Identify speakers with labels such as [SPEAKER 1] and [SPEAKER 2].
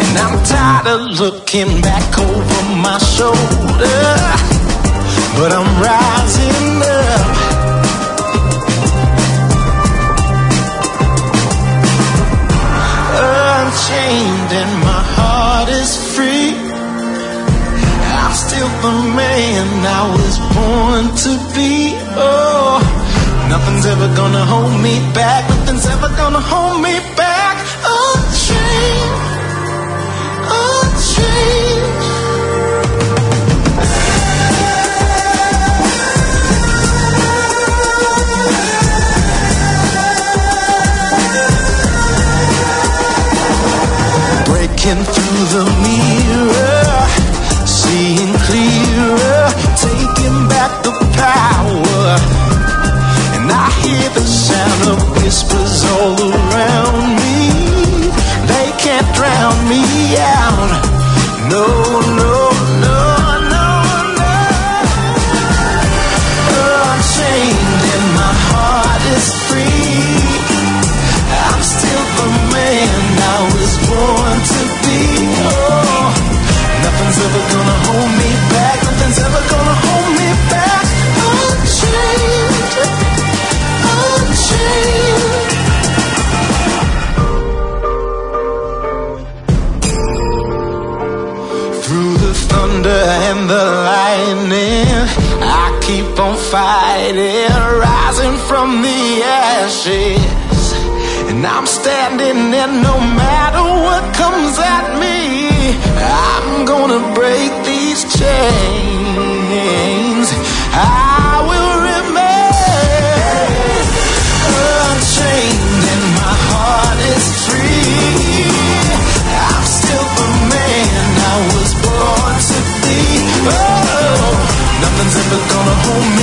[SPEAKER 1] I'm tired of looking back over my shoulder, but I'm rising up. Unchained and my heart is free. I'm still the man I was born to be. Oh, nothing's ever gonna hold me back. Nothing's ever gonna hold me back. Unchained. Breaking through the mirror, seeing clearer, taking back the power. And I hear the sound of whispers all around me. They can't drown me out. No, no, no, no, no. Unchained and my heart is free. I'm still the man I was born to be. Oh, nothing's ever gonna hold me back. Nothing's ever gonna hold me back. Unchained, unchained. Through the thunder and the lightning, I keep on fighting, rising from the ashes. And I'm standing there no matter what comes at me. I'm gonna break these chains. I will remain unchained and my heart is free. I'm still the man I was born to be. Oh, nothing's ever gonna hold me